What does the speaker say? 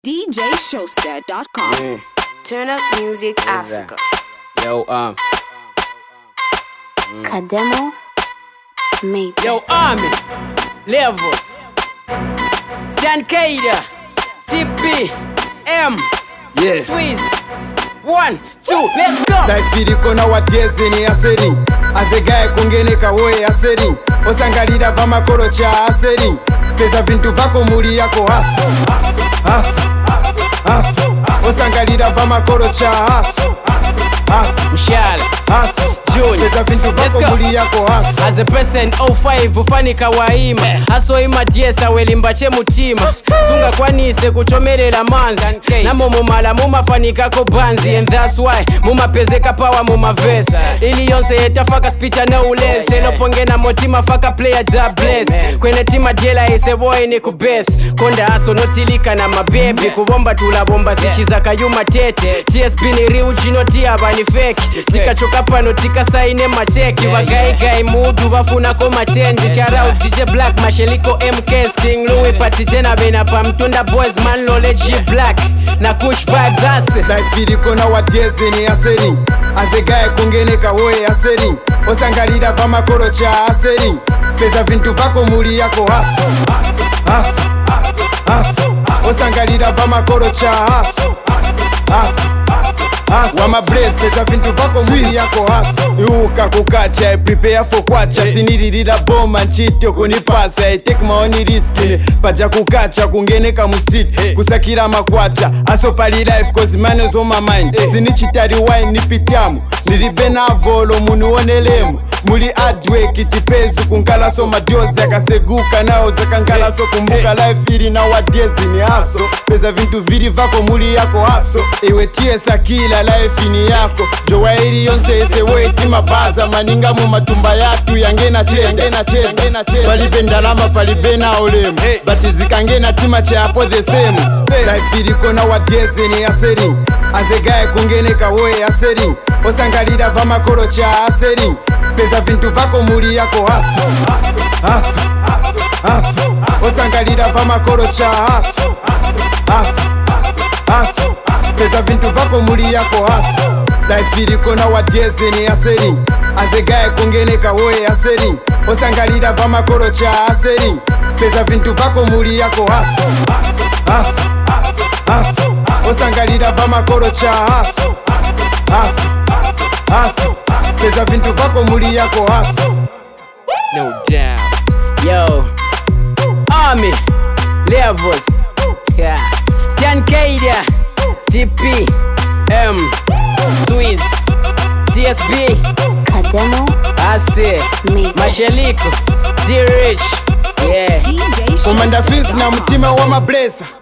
DJShowstead.com. Turn up music Africa. Yo, Kademo made Yo, Army, Levels, Stan Kader, TP, M, Yeah. Swiss. 1, 2, let's go. Daifiriko na watezeni aseri azegaye kungeneka woye aseri osangalira vamakoro cha aseri peza vintu vako muri yako haso osangalira vamakoro cha haso Mshale, Junior, peza vintu let's vako go. muri yako haso As a person 05 ufanika waima haso imatiesa welimbache mutima sunga kwanise kuchomerera manzi namo mumala mumafanikako banzi and that's why mumapezeka pawa mumavesi ili yonse yetafaka spita no ulese lopongena motima faka player ja bless kwene tima diela iseboy ni kubesi konda haso notilika na mabebi kubomba tulabomba sichizaka yuma tete TSP ni riuji tia bani fake tikachoka pano tikasaine macheki wagaigai mudu bafunako machenji shout out DJ Black Masheliko MK King Louis Patijena bena pa mtunda boys man lole G Black na kush vibes ase Daifiriko na watezeni aseri azegaye kungeneka woye aseri osangalira vamakoro cha aseri peza vintu vako muri yako haso osangalira vamakoro cha haso wamabless peza vintu vako muri yako haso iuka kukacha prepare for kwacha siniririra boma nchityo kunipasa I take my own risk paja kukacha kungeneka mu street kusakira makwacha aso pali life cause money is on my mind zinichitari wine nipitiamu nilibe na volo muniwonelemu muli hardwork tipezi kunkala so madiozi akaseguka nao zakankala so kumbuka life ili na wadezi ni haso peza vintu vili vako muli yako haso iwe tiesa kila life ni yako jowa ili yonse isewe itima baza maninga mu matumba yatu yangena chenge palibe ndalama palibe na olemu but zikangena tima chapo the same life iliko na wadezi ni aseri azegaye kungeneka woye aseri osangalira vamakoro cha aseri peza vintu vako muri yako haso osangalira vamakoro cha haso peza vintu vako muri yako haso life iliko na watezeni aseri azegaye kungeneka woye aseri osangalira vamakoro cha aseri peza vintu vako muri yako haso osangalira vamakoro cha haso peza vintu vako muri yako haso no doubt. Yo, Army, Levels, yeah. Stan Kader, TP, M, Swiss, TSP, Kademo Ase, made Masheliko, D-Rich, yeah. DJ Komanda Showstead.com. Swiss na mtima wa mablesa